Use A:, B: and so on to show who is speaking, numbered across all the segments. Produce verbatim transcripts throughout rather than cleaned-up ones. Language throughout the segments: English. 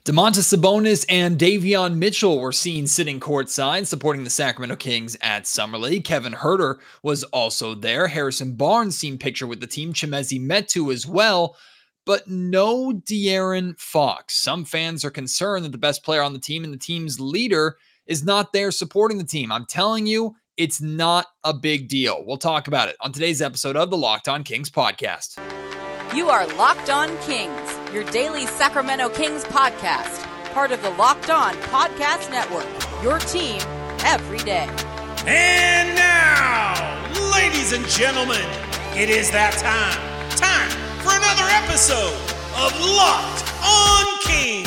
A: Domantas Sabonis and Davion Mitchell were seen sitting courtside supporting the Sacramento Kings at Summer League. Kevin Huerter was also there. Harrison Barnes seen picture with the team. Chimezie Metu as well. But no De'Aaron Fox. Some fans are concerned that the best player on the team and the team's leader is not there supporting the team. I'm telling you, it's not a big deal. We'll talk about it on today's episode of the Locked On Kings podcast.
B: You are Locked On Kings, your daily Sacramento Kings podcast, part of the Locked On Podcast Network, your team every day.
C: And now, ladies and gentlemen, it is that time. Time for another episode of Locked On Kings.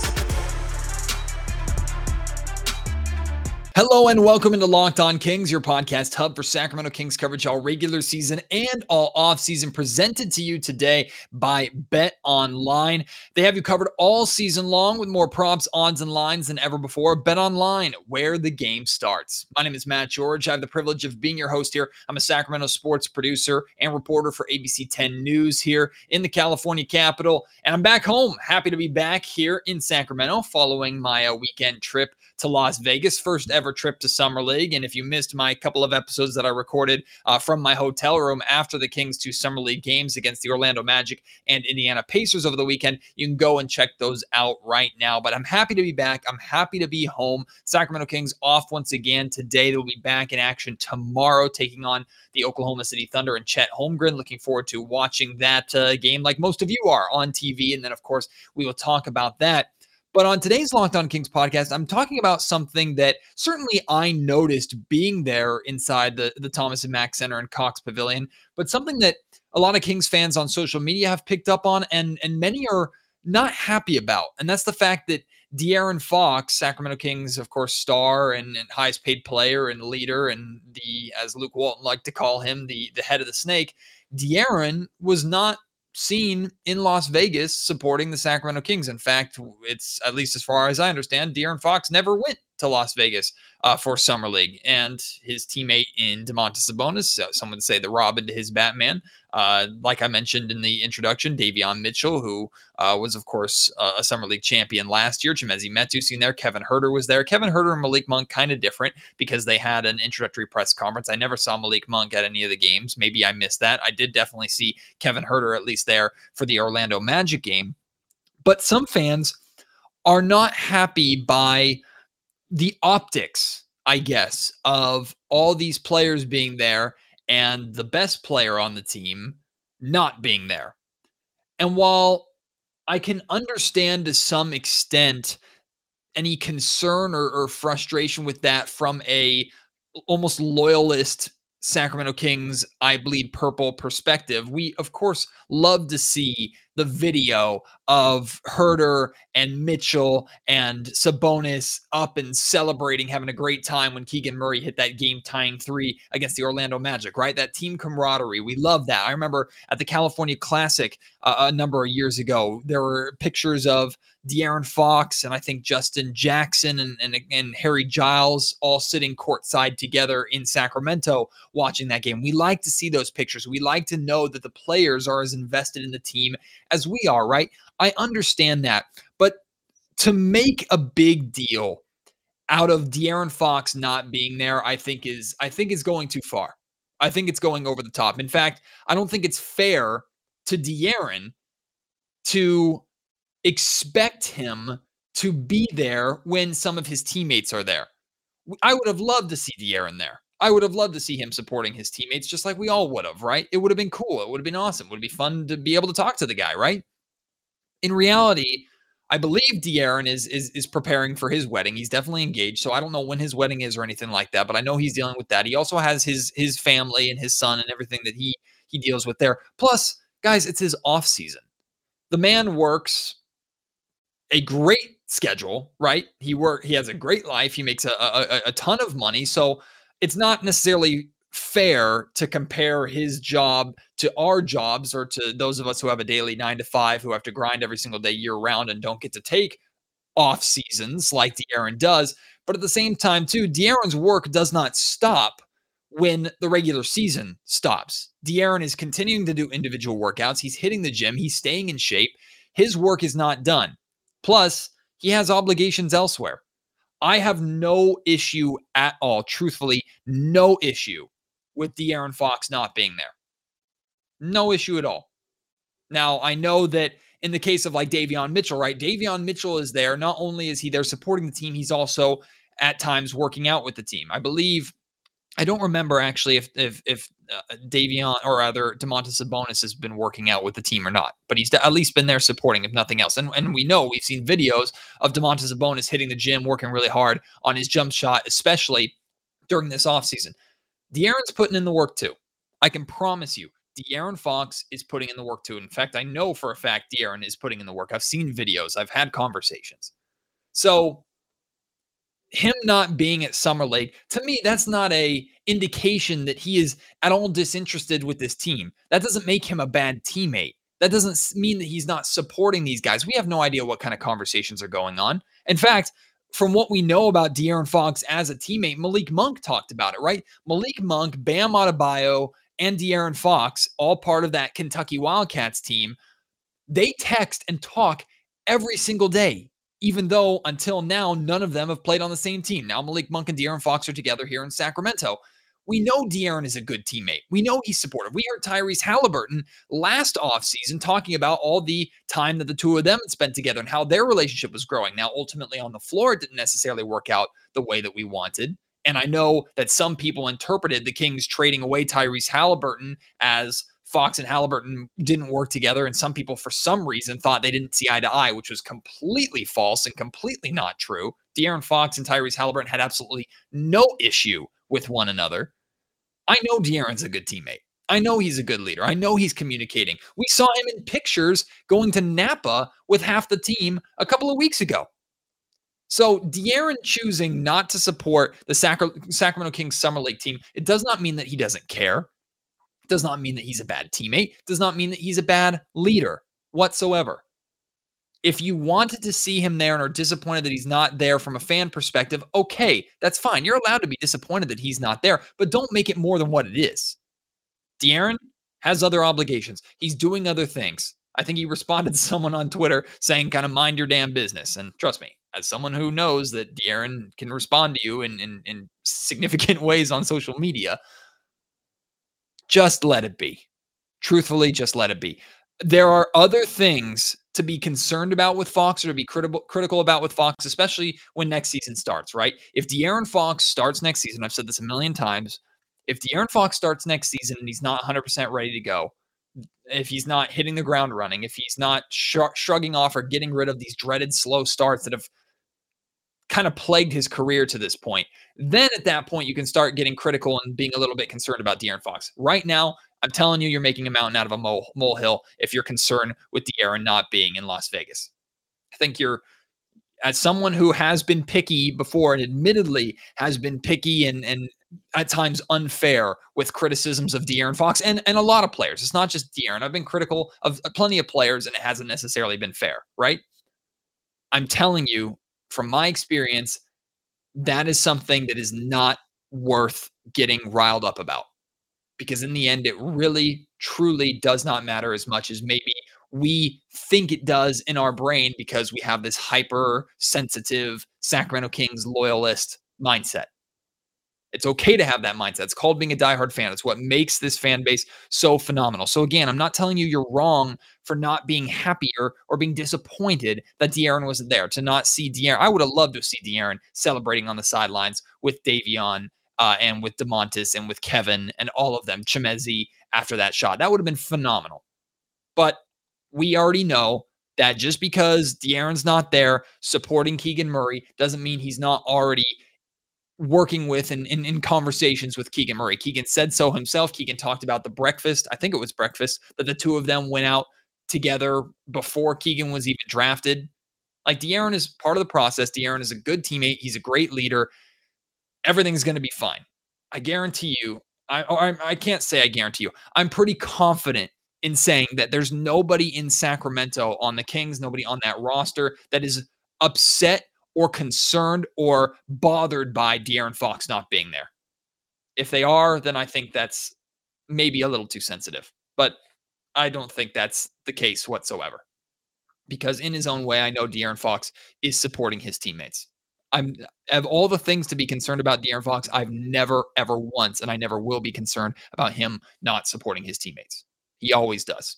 A: Hello and welcome into Locked On Kings, your podcast hub for Sacramento Kings coverage all regular season and all off-season, presented to you today by BetOnline. They have you covered all season long with more props, odds, and lines than ever before. BetOnline, where the game starts. My name is Matt George. I have the privilege of being your host here. I'm a Sacramento sports producer and reporter for A B C ten News here in the California capital, and I'm back home. Happy to be back here in Sacramento following my uh, weekend trip to Las Vegas, first ever trip to Summer League. And if you missed my couple of episodes that I recorded uh, from my hotel room after the Kings' two Summer League games against the Orlando Magic and Indiana Pacers over the weekend, you can go and check those out right now. But I'm happy to be back. I'm happy to be home. Sacramento Kings off once again today. They'll be back in action tomorrow, taking on the Oklahoma City Thunder and Chet Holmgren. Looking forward to watching that uh, game like most of you are on T V. And then, of course, we will talk about that. But on today's Locked On Kings podcast, I'm talking about something that certainly I noticed being there inside the, the Thomas and Mack Center and Cox Pavilion, but something that a lot of Kings fans on social media have picked up on and, and many are not happy about. And that's the fact that De'Aaron Fox, Sacramento Kings, of course, star and, and highest paid player and leader, and the, as Luke Walton liked to call him, the, the head of the snake, De'Aaron was not seen in Las Vegas supporting the Sacramento Kings. In fact, it's, at least as far as I understand, De'Aaron Fox never went to Las Vegas uh, for Summer League. And his teammate in Domantas Sabonis, uh, some would say the Robin to his Batman, uh, like I mentioned in the introduction, Davion Mitchell, who uh, was, of course, uh, a Summer League champion last year. Chimezie Metu seen there. Kevin Huerter was there. Kevin Huerter and Malik Monk kind of different because they had an introductory press conference. I never saw Malik Monk at any of the games. Maybe I missed that. I did definitely see Kevin Huerter at least there for the Orlando Magic game. But some fans are not happy by the optics, I guess, of all these players being there and the best player on the team not being there. And while I can understand to some extent any concern or, or frustration with that from a almost loyalist Sacramento Kings, I bleed purple perspective, we of course love to see the video of Huerter and Mitchell and Sabonis up and celebrating, having a great time when Keegan Murray hit that game-tying three against the Orlando Magic, right? That team camaraderie. We love that. I remember at the California Classic uh, a number of years ago, there were pictures of De'Aaron Fox and I think Justin Jackson and, and, and Harry Giles all sitting courtside together in Sacramento watching that game. We like to see those pictures. We like to know that the players are as invested in the team as we are, right? I understand that. But to make a big deal out of De'Aaron Fox not being there, I think is I think is going too far. I think it's going over the top. In fact, I don't think it's fair to De'Aaron to expect him to be there when some of his teammates are there. I would have loved to see De'Aaron there. I would have loved to see him supporting his teammates just like we all would have, right? It would have been cool. It would have been awesome. It would be fun to be able to talk to the guy, right? In reality, I believe De'Aaron is, is, is preparing for his wedding. He's definitely engaged, so I don't know when his wedding is or anything like that, but I know he's dealing with that. He also has his his family and his son and everything that he he deals with there. Plus, guys, it's his off season. The man works a great schedule, right? He work he has a great life. He makes a, a, a ton of money, so it's not necessarily fair to compare his job to our jobs or to those of us who have a daily nine to five who have to grind every single day year round and don't get to take off seasons like De'Aaron does. But at the same time, too, De'Aaron's work does not stop when the regular season stops. De'Aaron is continuing to do individual workouts. He's hitting the gym. He's staying in shape. His work is not done. Plus, He has obligations elsewhere. I have no issue at all, truthfully, no issue with De'Aaron Fox not being there. No issue at all. Now, I know that in the case of like Davion Mitchell, right? Davion Mitchell is there. Not only is he there supporting the team, he's also at times working out with the team. I believe, I don't remember actually if if if uh, Davion or rather Domantas Sabonis has been working out with the team or not, but he's at least been there supporting, if nothing else. And and we know we've seen videos of Domantas Sabonis hitting the gym, working really hard on his jump shot, especially during this offseason. De'Aaron's putting in the work too. I can promise you, De'Aaron Fox is putting in the work too. In fact, I know for a fact De'Aaron is putting in the work. I've seen videos. I've had conversations. So him not being at Summer League, to me, that's not a indication that he is at all disinterested with this team. That doesn't make him a bad teammate. That doesn't mean that he's not supporting these guys. We have no idea what kind of conversations are going on. In fact, from what we know about De'Aaron Fox as a teammate, Malik Monk talked about it, right? Malik Monk, Bam Adebayo, and De'Aaron Fox, all part of that Kentucky Wildcats team, they text and talk every single day, even though until now, none of them have played on the same team. Now Malik Monk and De'Aaron Fox are together here in Sacramento. We know De'Aaron is a good teammate. We know he's supportive. We heard Tyrese Halliburton last offseason talking about all the time that the two of them had spent together and how their relationship was growing. Now, ultimately on the floor, it didn't necessarily work out the way that we wanted. And I know that some people interpreted the Kings trading away Tyrese Halliburton as Fox and Halliburton didn't work together. And some people, for some reason, thought they didn't see eye to eye, which was completely false and completely not true. De'Aaron Fox and Tyrese Halliburton had absolutely no issue with one another. I know De'Aaron's a good teammate. I know he's a good leader. I know he's communicating. We saw him in pictures going to Napa with half the team a couple of weeks ago. So De'Aaron choosing not to support the Sacra- Sacramento Kings Summer League team, it does not mean that he doesn't care. It does not mean that he's a bad teammate. It does not mean that he's a bad leader whatsoever. If you wanted to see him there and are disappointed that he's not there from a fan perspective, okay, that's fine. You're allowed to be disappointed that he's not there, but don't make it more than what it is. De'Aaron has other obligations. He's doing other things. I think he responded to someone on Twitter saying, kind of mind your damn business. And trust me, as someone who knows that De'Aaron can respond to you in, in, in significant ways on social media, just let it be. Truthfully, just let it be. There are other things to be concerned about with Fox or to be critical critical about with Fox, especially when next season starts, right? If De'Aaron Fox starts next season, I've said this a million times, if De'Aaron Fox starts next season and he's not one hundred percent ready to go, if he's not hitting the ground running, if he's not sh- shrugging off or getting rid of these dreaded slow starts that have kind of plagued his career to this point, then at that point you can start getting critical and being a little bit concerned about De'Aaron Fox. Right now, I'm telling you, you're making a mountain out of a mole, molehill if you're concerned with De'Aaron not being in Las Vegas. I think you're, as someone who has been picky before and admittedly has been picky and, and at times unfair with criticisms of De'Aaron Fox and, and a lot of players. It's not just De'Aaron. I've been critical of plenty of players and it hasn't necessarily been fair, right? I'm telling you, from my experience, that is something that is not worth getting riled up about. Because in the end, it really, truly does not matter as much as maybe we think it does in our brain because we have this hyper-sensitive Sacramento Kings loyalist mindset. It's okay to have that mindset. It's called being a diehard fan. It's what makes this fan base so phenomenal. So again, I'm not telling you you're wrong for not being happier or being disappointed that De'Aaron wasn't there, to not see De'Aaron. I would have loved to see De'Aaron celebrating on the sidelines with Davion uh, and with DeMontis and with Kevin and all of them, Chimezie after that shot. That would have been phenomenal. But we already know that just because De'Aaron's not there supporting Keegan Murray doesn't mean he's not already working with and in, in conversations with Keegan Murray. Keegan said so himself. Keegan talked about the breakfast. I think it was breakfast that the two of them went out together before Keegan was even drafted. Like, De'Aaron is part of the process. De'Aaron is a good teammate. He's a great leader. Everything's going to be fine. I guarantee you. I, I I can't say I guarantee you. I'm pretty confident in saying that there's nobody in Sacramento on the Kings, nobody on that roster that is upset or concerned or bothered by De'Aaron Fox not being there. If they are, then I think that's maybe a little too sensitive, but I don't think that's the case whatsoever. because in his own way, I know De'Aaron Fox is supporting his teammates. I'm of all the things to be concerned about De'Aaron Fox, I've never, ever once, and I never will be concerned about him not supporting his teammates. He always does.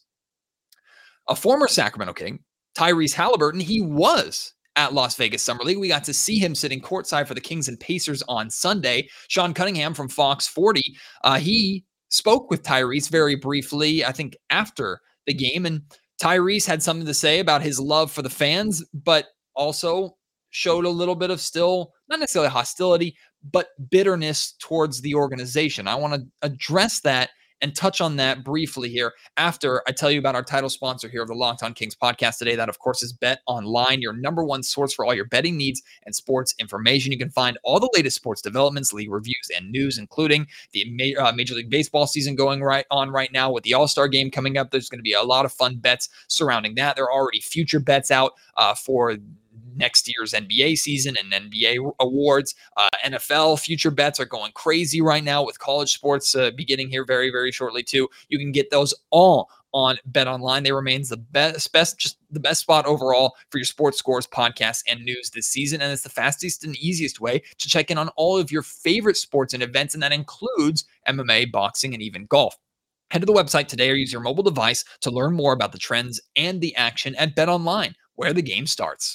A: A former Sacramento King, Tyrese Halliburton, he was at Las Vegas Summer League. We got to see him sitting courtside for the Kings and Pacers on Sunday. Sean Cunningham from Fox forty, uh, he spoke with Tyrese very briefly, I think, after the game. And Tyrese had something to say about his love for the fans, but also showed a little bit of still, not necessarily hostility, but bitterness towards the organization. I want to address that and touch on that briefly here after I tell you about our title sponsor here of the Locked On Kings podcast today. That, of course, is Bet Online, your number one source for all your betting needs and sports information. You can find all the latest sports developments, league reviews, and news, including the Ma- uh, Major League Baseball season going right on right now with the All-Star game coming up. There's going to be a lot of fun bets surrounding that. There are already future bets out uh, for next year's N B A season and N B A awards. Uh, N F L future bets are going crazy right now with college sports uh, beginning here very, very shortly too. You can get those all on Bet Online. They remains the best, best, just the best spot overall for your sports scores, podcasts, and news this season. And it's the fastest and easiest way to check in on all of your favorite sports and events. And that includes M M A, boxing, and even golf. Head to the website today or use your mobile device to learn more about the trends and the action at Bet Online, where the game starts.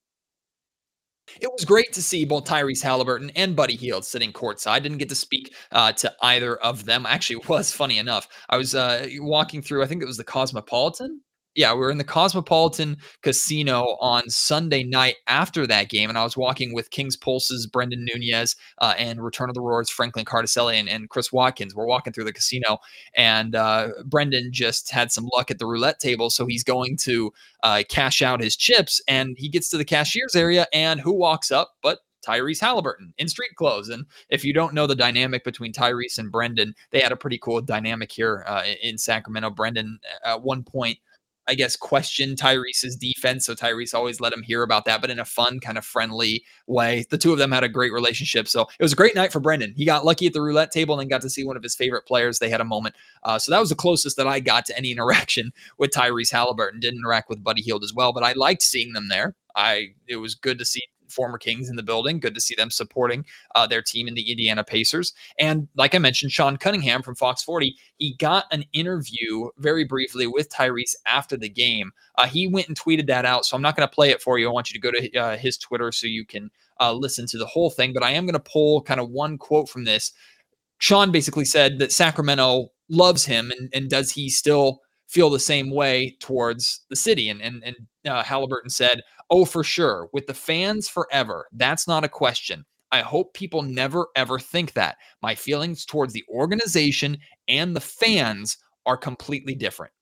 A: It was great to see both Tyrese Halliburton and Buddy Hield sitting courtside. I didn't get to speak uh, to either of them. Actually, it was funny enough. I was uh, walking through, I think it was the Cosmopolitan. Yeah, we were in the Cosmopolitan Casino on Sunday night after that game, and I was walking with Kings Pulse's Brendan Nunez uh, and Return of the Roar's Franklin Cardicelli and, and Chris Watkins. We're walking through the casino, and uh, Brendan just had some luck at the roulette table, so he's going to uh, cash out his chips, and he gets to the cashier's area, and who walks up but Tyrese Halliburton in street clothes. And if you don't know the dynamic between Tyrese and Brendan, they had a pretty cool dynamic here uh, in Sacramento. Brendan, at one point, I guess, questioned Tyrese's defense. So Tyrese always let him hear about that, but in a fun, kind of friendly way. The two of them had a great relationship. So it was a great night for Brendan. He got lucky at the roulette table and then got to see one of his favorite players. They had a moment. Uh, so that was the closest that I got to any interaction with Tyrese Halliburton. Did interact with Buddy Hield as well, but I liked seeing them there. I It was good to see former Kings in the building. Good to see them supporting uh, their team in the Indiana Pacers. And like I mentioned, Sean Cunningham from Fox forty, he got an interview very briefly with Tyrese after the game. Uh, he went and tweeted that out, so I'm not going to play it for you. I want you to go to uh, his Twitter so you can uh, listen to the whole thing, but I am going to pull kind of one quote from this. Sean basically said that Sacramento loves him, and, and does he still feel the same way towards the city? And, and, and uh, Halliburton said, "Oh, for sure. With the fans forever. That's not a question. I hope people never, ever think that. My feelings towards the organization and the fans are completely different."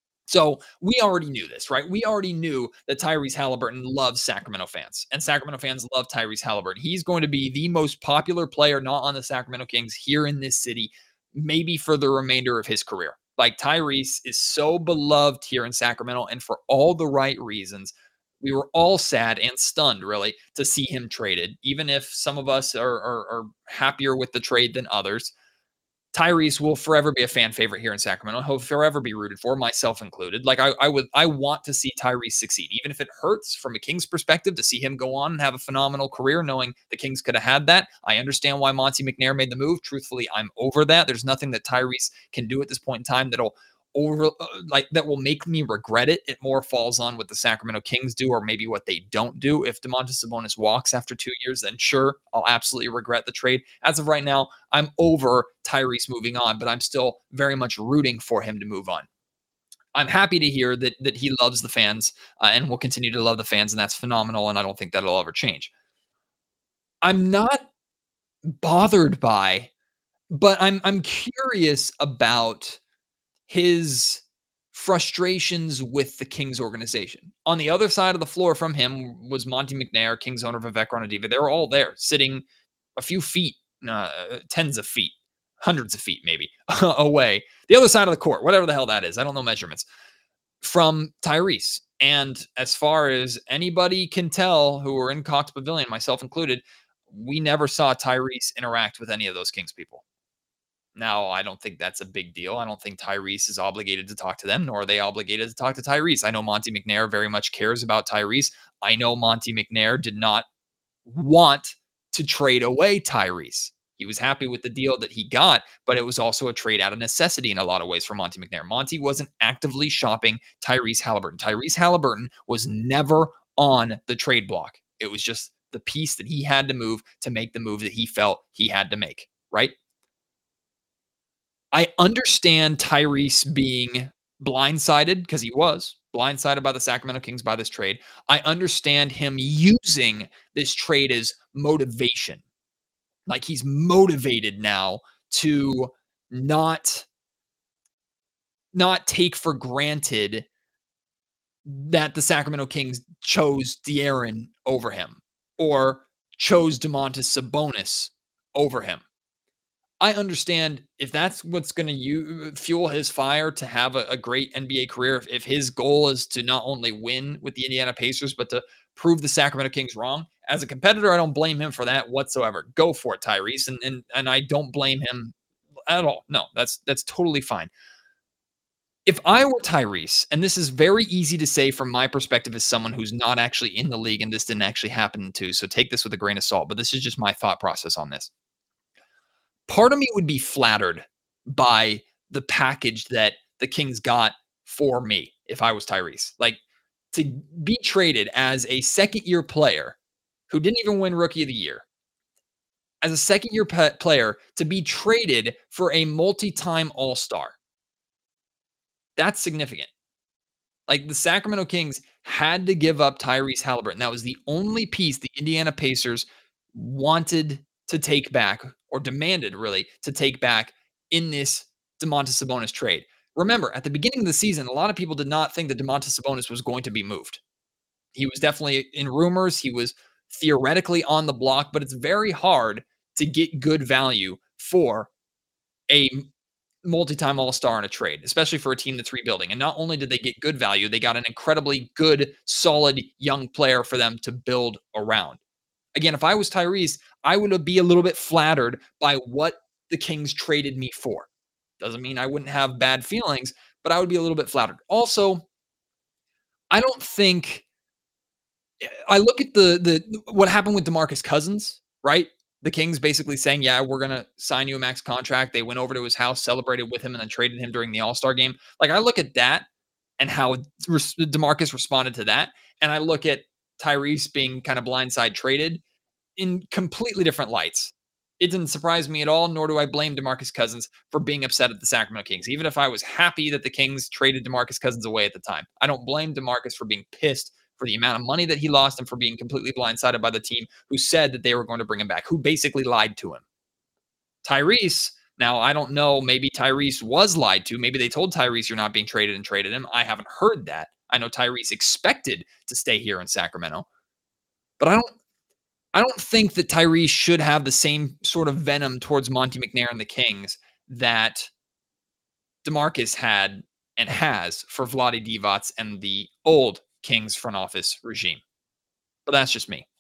A: So we already knew this, right? We already knew that Tyrese Halliburton loves Sacramento fans, and Sacramento fans love Tyrese Halliburton. He's going to be the most popular player not on the Sacramento Kings here in this city, maybe for the remainder of his career. Like, Tyrese is so beloved here in Sacramento, and for all the right reasons. We were all sad and stunned, really, to see him traded, even if some of us are, are, are happier with the trade than others. Tyrese will forever be a fan favorite here in Sacramento. He'll forever be rooted for, myself included. Like, I, I would, I want to see Tyrese succeed, even if it hurts from a Kings perspective to see him go on and have a phenomenal career, knowing the Kings could have had that. I understand why Monte McNair made the move. Truthfully, I'm over that. There's nothing that Tyrese can do at this point in time that'll over uh, like that will make me regret it. It more falls on what the Sacramento Kings do, or maybe what they don't do. If Domantas Sabonis walks after two years, then sure, I'll absolutely regret the trade. As of right now, I'm over Tyrese moving on, but I'm still very much rooting for him to move on. I'm happy to hear that that he loves the fans uh, and will continue to love the fans, and that's phenomenal, and I don't think that'll ever change. I'm not bothered by, but I'm I'm curious about his frustrations with the Kings organization. On the other side of the floor from him was Monte McNair, Kings owner, Vivek Ranadive. They were all there, sitting a few feet, uh, tens of feet, hundreds of feet maybe, away. The other side of the court, whatever the hell that is. I don't know measurements. From Tyrese. And as far as anybody can tell who were in Cox Pavilion, myself included, we never saw Tyrese interact with any of those Kings people. Now, I don't think that's a big deal. I don't think Tyrese is obligated to talk to them, nor are they obligated to talk to Tyrese. I know Monte McNair very much cares about Tyrese. I know Monte McNair did not want to trade away Tyrese. He was happy with the deal that he got, but it was also a trade out of necessity in a lot of ways for Monte McNair. Monte wasn't actively shopping Tyrese Halliburton. Tyrese Halliburton was never on the trade block. It was just the piece that he had to move to make the move that he felt he had to make, right? I understand Tyrese being blindsided, because he was blindsided by the Sacramento Kings by this trade. I understand him using this trade as motivation. Like he's motivated now to not, not take for granted that the Sacramento Kings chose De'Aaron over him or chose Domantas Sabonis over him. I understand if that's what's going to fuel his fire to have a, a great N B A career. If, if his goal is to not only win with the Indiana Pacers, but to prove the Sacramento Kings wrong. As a competitor, I don't blame him for that whatsoever. Go for it, Tyrese. And, and, and I don't blame him at all. No, that's, that's totally fine. If I were Tyrese, and this is very easy to say from my perspective as someone who's not actually in the league and this didn't actually happen to, so take this with a grain of salt, but this is just my thought process on this. Part of me would be flattered by the package that the Kings got for me if I was Tyrese. Like, to be traded as a second-year player who didn't even win Rookie of the Year, as a second-year pe- player to be traded for a multi-time All-Star. That's significant. Like, the Sacramento Kings had to give up Tyrese Halliburton. That was the only piece the Indiana Pacers wanted to take back, or demanded really to take back in this Domantas Sabonis trade. Remember, at the beginning of the season, a lot of people did not think that Domantas Sabonis was going to be moved. He was definitely in rumors. He was theoretically on the block, but it's very hard to get good value for a multi-time All-Star in a trade, especially for a team that's rebuilding. And not only did they get good value, they got an incredibly good, solid young player for them to build around. Again, if I was Tyrese, I would be a little bit flattered by what the Kings traded me for. Doesn't mean I wouldn't have bad feelings, but I would be a little bit flattered. Also, I don't think I look at the the what happened with DeMarcus Cousins, right? The Kings basically saying, yeah, we're going to sign you a max contract. They went over to his house, celebrated with him, and then traded him during the All-Star game. Like, I look at that and how DeMarcus responded to that, and I look at Tyrese being kind of blindside traded in completely different lights. It didn't surprise me at all, nor do I blame DeMarcus Cousins for being upset at the Sacramento Kings, even if I was happy that the Kings traded DeMarcus Cousins away at the time. I don't blame DeMarcus for being pissed for the amount of money that he lost and for being completely blindsided by the team who said that they were going to bring him back, who basically lied to him. Tyrese, now I don't know, maybe Tyrese was lied to. Maybe they told Tyrese you're not being traded and traded him. I haven't heard that. I know Tyrese expected to stay here in Sacramento, but I don't I don't think that Tyrese should have the same sort of venom towards Monte McNair and the Kings that DeMarcus had and has for Vlade Divac and the old Kings front office regime. But that's just me.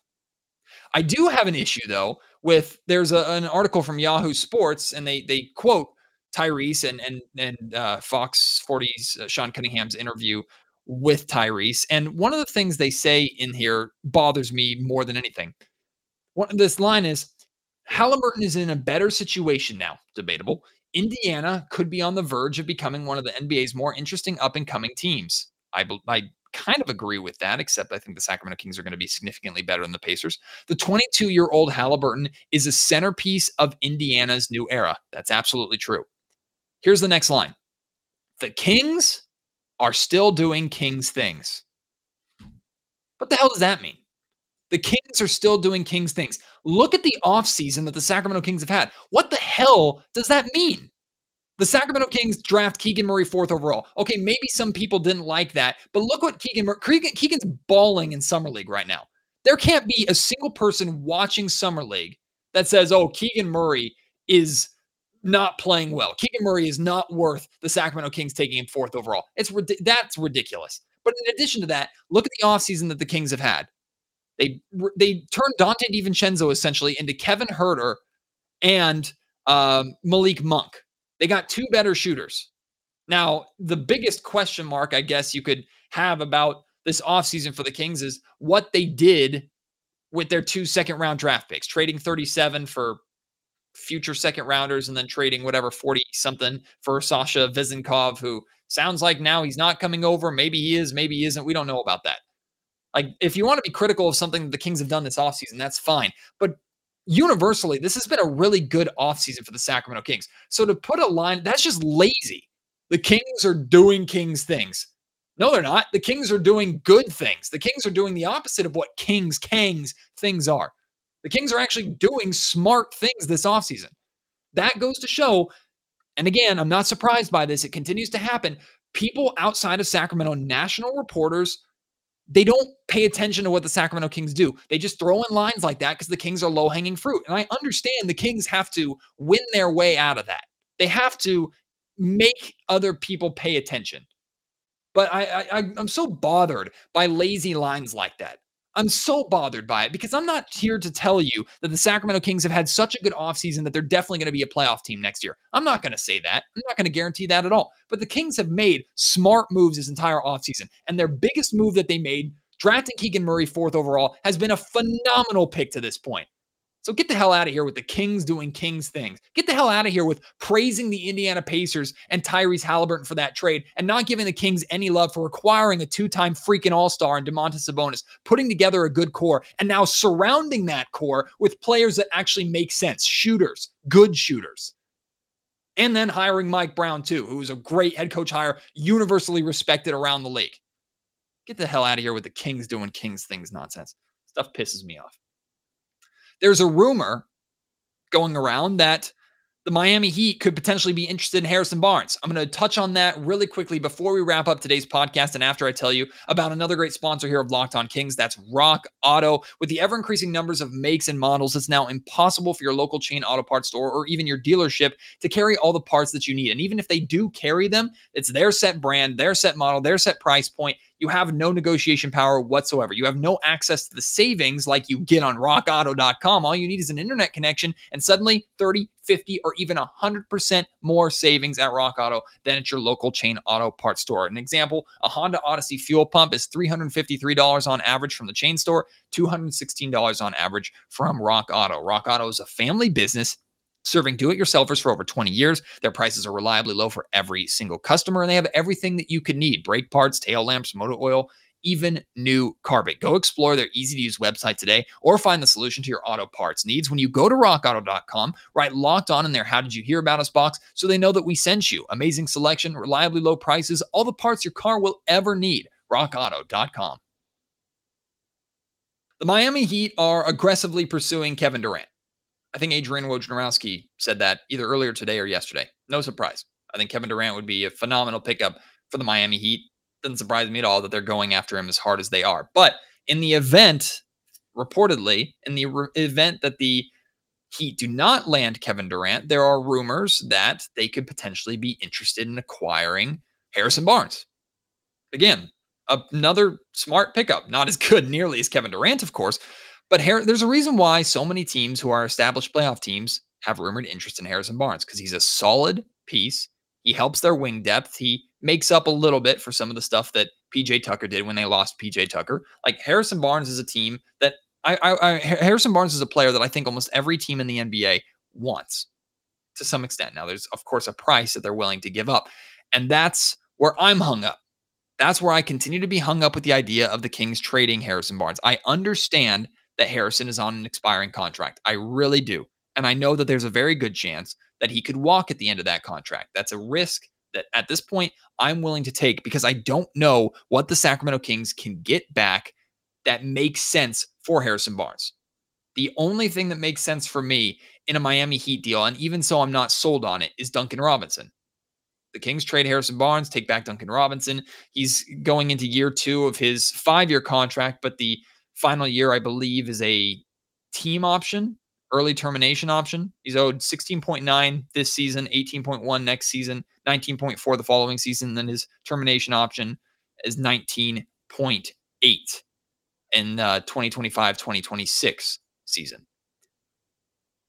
A: I do have an issue, though, with there's a, an article from Yahoo Sports, and they they quote Tyrese and and and uh, Fox forty's uh, Sean Cunningham's interview with Tyrese. And one of the things they say in here bothers me more than anything. One, this line is, Halliburton is in a better situation now, debatable. Indiana could be on the verge of becoming one of the N B A's more interesting up-and-coming teams. I, I kind of agree with that, except I think the Sacramento Kings are going to be significantly better than the Pacers. The twenty-two-year-old Halliburton is a centerpiece of Indiana's new era. That's absolutely true. Here's the next line. The Kings are still doing Kings things. What the hell does that mean? The Kings are still doing Kings things. Look at the offseason that the Sacramento Kings have had. What the hell does that mean? The Sacramento Kings draft Keegan Murray fourth overall. Okay, maybe some people didn't like that, but look what Keegan Murray, Keegan, Keegan's balling in Summer League right now. There can't be a single person watching Summer League that says, oh, Keegan Murray is not playing well. Keegan Murray is not worth the Sacramento Kings taking him fourth overall. It's That's ridiculous. But in addition to that, look at the offseason that the Kings have had. They they turned Dante DiVincenzo essentially into Kevin Huerter and um, Malik Monk. They got two better shooters. Now, the biggest question mark, I guess you could have about this offseason for the Kings is what they did with their two second round draft picks, trading thirty-seven for future second rounders and then trading whatever forty something for Sasha Vezenkov, who sounds like now he's not coming over. Maybe he is, maybe he isn't. We don't know about that. Like, if you want to be critical of something that the Kings have done this offseason, that's fine. But universally, this has been a really good offseason for the Sacramento Kings. So to put a line, that's just lazy. The Kings are doing Kings things. No, they're not. The Kings are doing good things. The Kings are doing the opposite of what Kings, Kangs things are. The Kings are actually doing smart things this offseason. That goes to show, and again, I'm not surprised by this. It continues to happen. People outside of Sacramento, national reporters, they don't pay attention to what the Sacramento Kings do. They just throw in lines like that because the Kings are low-hanging fruit. And I understand the Kings have to win their way out of that. They have to make other people pay attention. But I, I, I'm so bothered by lazy lines like that. I'm so bothered by it because I'm not here to tell you that the Sacramento Kings have had such a good offseason that they're definitely going to be a playoff team next year. I'm not going to say that. I'm not going to guarantee that at all. But the Kings have made smart moves this entire offseason. And their biggest move that they made, drafting Keegan Murray fourth overall, has been a phenomenal pick to this point. So get the hell out of here with the Kings doing Kings things. Get the hell out of here with praising the Indiana Pacers and Tyrese Halliburton for that trade and not giving the Kings any love for acquiring a two-time freaking all-star in Domantas Sabonis, putting together a good core, and now surrounding that core with players that actually make sense, shooters, good shooters. And then hiring Mike Brown too, who is a great head coach hire, universally respected around the league. Get the hell out of here with the Kings doing Kings things nonsense. Stuff pisses me off. There's a rumor going around that the Miami Heat could potentially be interested in Harrison Barnes. I'm going to touch on that really quickly before we wrap up today's podcast and after I tell you about another great sponsor here of Locked On Kings. That's Rock Auto. With the ever-increasing numbers of makes and models, it's now impossible for your local chain auto parts store or even your dealership to carry all the parts that you need. And even if they do carry them, it's their set brand, their set model, their set price point. You have no negotiation power whatsoever. You have no access to the savings like you get on rock auto dot com. All you need is an internet connection, and suddenly thirty, fifty, or even one hundred percent more savings at Rock Auto than at your local chain auto parts store. An example, a Honda Odyssey fuel pump is three hundred fifty-three dollars on average from the chain store, two hundred sixteen dollars on average from Rock Auto. Rock Auto is a family business serving do-it-yourselfers for over twenty years. Their prices are reliably low for every single customer, and they have everything that you could need: brake parts, tail lamps, motor oil, even new carpet. Go explore their easy-to-use website today or find the solution to your auto parts needs when you go to rock auto dot com. Write Locked On in their How Did You Hear About Us box so they know that we sent you. Amazing selection, reliably low prices, all the parts your car will ever need. rock auto dot com. The Miami Heat are aggressively pursuing Kevin Durant. I think Adrian Wojnarowski said that either earlier today or yesterday. No surprise. I think Kevin Durant would be a phenomenal pickup for the Miami Heat. Doesn't surprise me at all that they're going after him as hard as they are. But in the event, reportedly, in the re- event that the Heat do not land Kevin Durant, there are rumors that they could potentially be interested in acquiring Harrison Barnes. Again, another smart pickup. Not as good nearly as Kevin Durant, of course, but Har- there's a reason why so many teams who are established playoff teams have rumored interest in Harrison Barnes, because he's a solid piece. He helps their wing depth. He makes up a little bit for some of the stuff that P J Tucker did when they lost P J Tucker. Like, Harrison Barnes is a team that I, I, I Harrison Barnes is a player that I think almost every team in the N B A wants to some extent. Now, there's of course a price that they're willing to give up, and that's where I'm hung up. That's where I continue to be hung up with the idea of the Kings trading Harrison Barnes. I understand that Harrison is on an expiring contract. I really do. And I know that there's a very good chance that he could walk at the end of that contract. That's a risk that at this point I'm willing to take because I don't know what the Sacramento Kings can get back that makes sense for Harrison Barnes. The only thing that makes sense for me in a Miami Heat deal, and even so I'm not sold on it, is Duncan Robinson. The Kings trade Harrison Barnes, take back Duncan Robinson. He's going into year two of his five-year contract, but the final year, I believe, is a team option, early termination option. He's owed sixteen point nine this season, eighteen point one next season, nineteen point four the following season. Then his termination option is nineteen point eight in uh, twenty twenty-five twenty twenty-six season.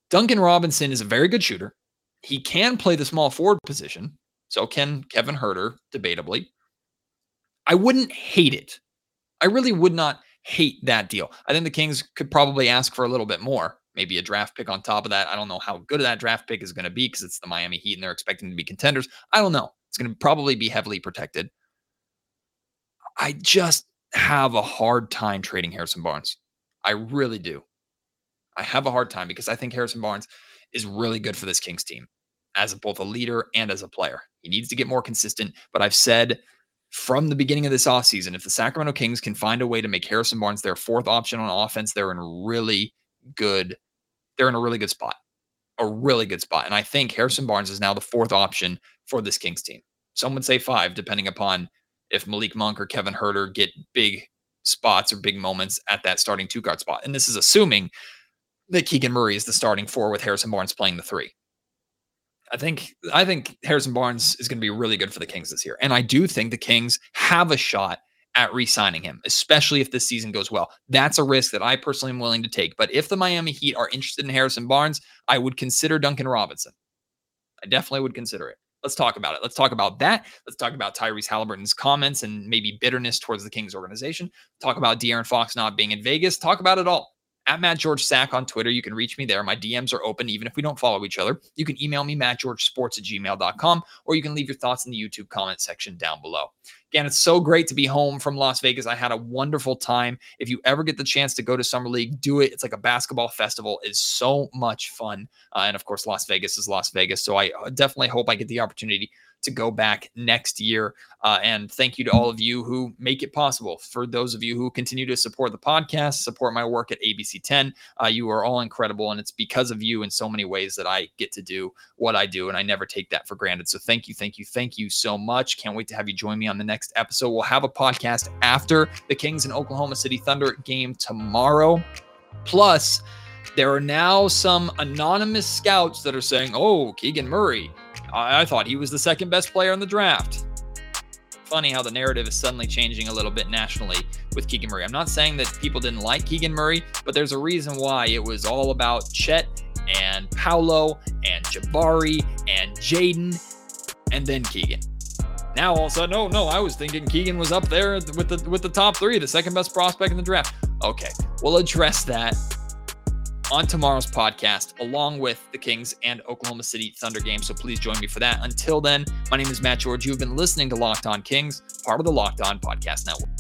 A: Duncan Robinson is a very good shooter. He can play the small forward position. So can Kevin Huerter, debatably. I wouldn't hate it. I really would not hate that deal. I think the Kings could probably ask for a little bit more, maybe a draft pick on top of that. I don't know how good that draft pick is going to be because it's the Miami Heat and they're expecting to be contenders. I don't know. It's going to probably be heavily protected. I just have a hard time trading Harrison Barnes. I really do. I have a hard time because I think Harrison Barnes is really good for this Kings team as both a leader and as a player. He needs to get more consistent, but I've said from the beginning of this offseason, if the Sacramento Kings can find a way to make Harrison Barnes their fourth option on offense, they're in a really good, they're in a really good spot. A really good spot. And I think Harrison Barnes is now the fourth option for this Kings team. Some would say five, depending upon if Malik Monk or Kevin Huerter get big spots or big moments at that starting two-guard spot. And this is assuming that Keegan Murray is the starting four with Harrison Barnes playing the three. I think I think Harrison Barnes is going to be really good for the Kings this year. And I do think the Kings have a shot at re-signing him, especially if this season goes well. That's a risk that I personally am willing to take. But if the Miami Heat are interested in Harrison Barnes, I would consider Duncan Robinson. I definitely would consider it. Let's talk about it. Let's talk about that. Let's talk about Tyrese Halliburton's comments and maybe bitterness towards the Kings organization. Talk about De'Aaron Fox not being in Vegas. Talk about it all. At Matt George Sack on Twitter. You can reach me there. My D Ms are open, even if we don't follow each other. You can email me, matt george sports at gmail dot com, or you can leave your thoughts in the YouTube comment section down below. Again, it's so great to be home from Las Vegas. I had a wonderful time. If you ever get the chance to go to Summer League, do it. It's like a basketball festival. It's so much fun. Uh, and of course, Las Vegas is Las Vegas. So I definitely hope I get the opportunity to go back next year. Uh, and thank you to all of you who make it possible. For those of you who continue to support the podcast, support my work at A B C ten, uh, you are all incredible. And it's because of you in so many ways that I get to do what I do. And I never take that for granted. So thank you, thank you, thank you so much. Can't wait to have you join me on the next episode. We'll have a podcast after the Kings and Oklahoma City Thunder game tomorrow. Plus, there are now some anonymous scouts that are saying, oh, Keegan Murray, I, I thought he was the second best player in the draft. Funny how the narrative is suddenly changing a little bit nationally with Keegan Murray. I'm not saying that people didn't like Keegan Murray, but there's a reason why it was all about Chet and Paolo and Jabari and Jaden and then Keegan. Now all of a sudden, oh no, I was thinking Keegan was up there with the with the top three, the second best prospect in the draft. Okay, we'll address that on tomorrow's podcast, along with the Kings and Oklahoma City Thunder game. So please join me for that. Until then, my name is Matt George. You've been listening to Locked On Kings, part of the Locked On Podcast Network.